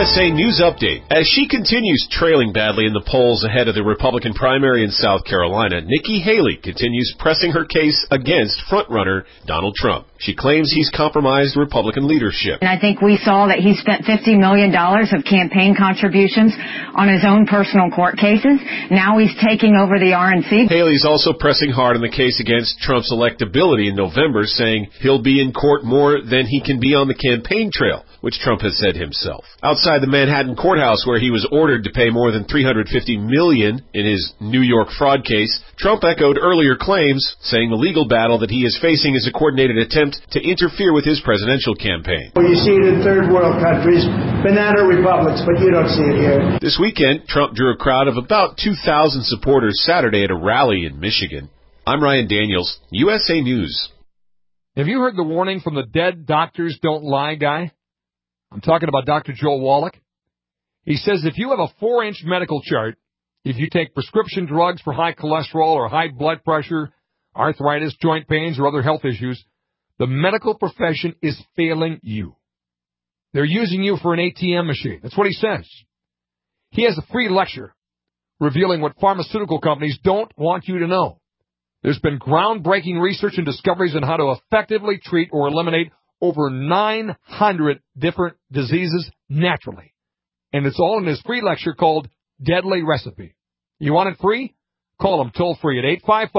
USA News Update. As she continues trailing badly in the polls ahead of the Republican primary in South Carolina, Nikki Haley continues pressing her case against frontrunner Donald Trump. She claims he's compromised Republican leadership. And I think we saw that he spent $50 million of campaign contributions on his own personal court cases. Now he's taking over the RNC. Haley's also pressing hard on the case against Trump's electability in November, saying he'll be in court more than he can be on the campaign trail, which Trump has said himself. Outside the Manhattan courthouse, where he was ordered to pay more than $350 million in his New York fraud case, Trump echoed earlier claims, saying the legal battle that he is facing is a coordinated attempt to interfere with his presidential campaign. Well, you see it in third world countries, banana republics, but you don't see it here. This weekend, Trump drew a crowd of about 2,000 supporters Saturday at a rally in Michigan. I'm Ryan Daniels, USA News. Have you heard the warning from the dead doctors don't lie guy? I'm talking about Dr. Joel Wallach. He says if you have a 4-inch medical chart, if you take prescription drugs for high cholesterol or high blood pressure, arthritis, joint pains, or other health issues, the medical profession is failing you. They're using you for an ATM machine. That's what he says. He has a free lecture revealing what pharmaceutical companies don't want you to know. There's been groundbreaking research and discoveries on how to effectively treat or eliminate over 900 different diseases naturally. And it's all in his free lecture called Deadly Recipe. You want it free? Call him toll free at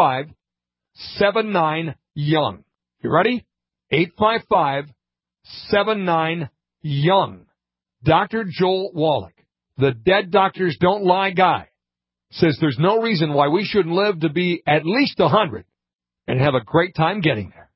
855-79-YOUNG. You ready? 855-79-YOUNG. Dr. Joel Wallach, the dead doctors don't lie guy, says there's no reason why we shouldn't live to be at least 100 and have a great time getting there.